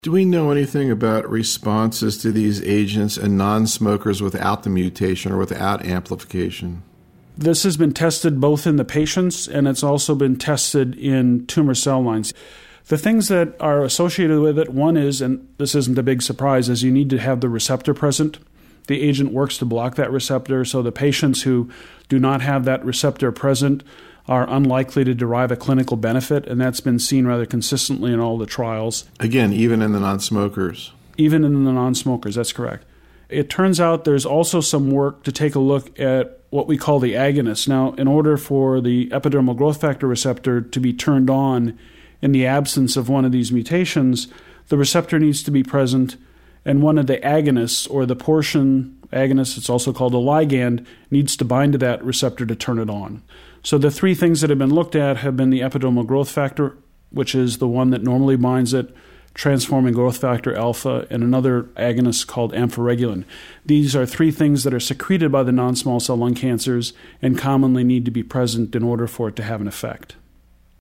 Do we know anything about responses to these agents in non-smokers without the mutation or without amplification? This has been tested both in the patients and it's also been tested in tumor cell lines. The things that are associated with it, one is, and this isn't a big surprise, is you need to have the receptor present. The agent works to block that receptor, so the patients who do not have that receptor present are unlikely to derive a clinical benefit, and that's been seen rather consistently in all the trials. Again, even in the non-smokers? Even in the non-smokers, that's correct. It turns out there's also some work to take a look at what we call the agonists. Now, in order for the epidermal growth factor receptor to be turned on in the absence of one of these mutations, the receptor needs to be present, and one of the agonists, or the portion agonist, it's also called a ligand, needs to bind to that receptor to turn it on. So the three things that have been looked at have been the epidermal growth factor, which is the one that normally binds it, transforming growth factor alpha, and another agonist called amphoregulin. These are three things that are secreted by the non-small cell lung cancers and commonly need to be present in order for it to have an effect.